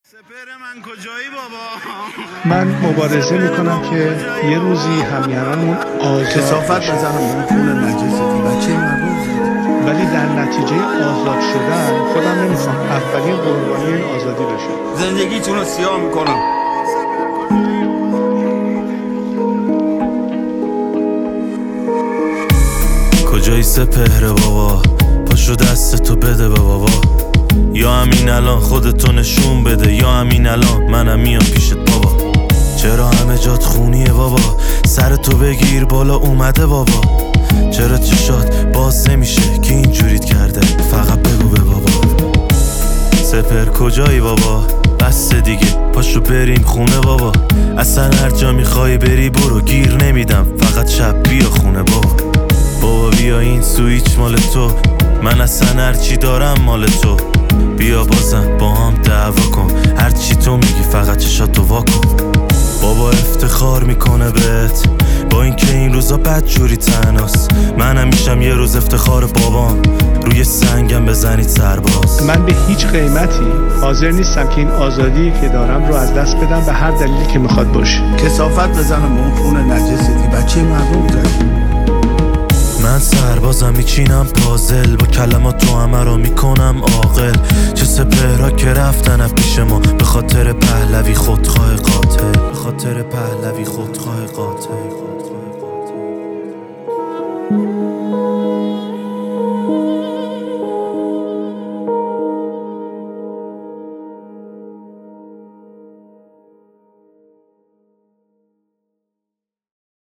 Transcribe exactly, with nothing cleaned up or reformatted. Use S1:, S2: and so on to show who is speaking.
S1: سپهر من کجایی بابا؟
S2: من مبارزه میکنم که یه روزی همیهنانمون آزاد
S3: کثافت بزنم اون خون نجستی بچه مردم زید،
S2: ولی در نتیجه آزاد شدن خودم نمیخوام اولین قربانی این آزادی بشه.
S1: زندگیتون رو سیاه میکنم.
S4: کجایی سپهر بابا؟ پاشو دستتو بده به بابا، یا همین الان خودتو نشون بده، یا همین الان منم میام پیشت بابا. چرا همه جات خونیه بابا؟ سرتو بگیر بالا اومده بابا. چرا چشات باز نمیشه که اینجوریت کرده؟ فقط بگو به بابا. سپهر کجایی بابا؟ بس دیگه پاشو بریم خونه بابا. اصلا هر جا میخوای بری برو، گیر نمیدم، فقط شب بیا خونه بابا. بابا بیا این سویچ مال تو، من اصلا هرچی دارم مال تو. بیا بازم با هم دعوا کن، هرچی تو میگی فقط چشاتو وا کن. بابا افتخار میکنه بهت با اینکه این روزا بد جوری تناست. منم میشم یه روز افتخار بابام، روی سنگم بزنید سرباز.
S2: من به هیچ قیمتی حاضر نیستم که این آزادی که دارم رو از دست بدم به هر دلیلی که میخواد باشه.
S3: کثافت بزنم اون خون نجستی بچه مردم زید.
S4: من سربازم میچینم پازل، با کلمات تو همه رو میکنم عاقل. چه سپهرها که رفتن از پیش ما، به خاطر پهلوی خودخواه قاتل، به خاطر پهلوی خودخواه قاتل.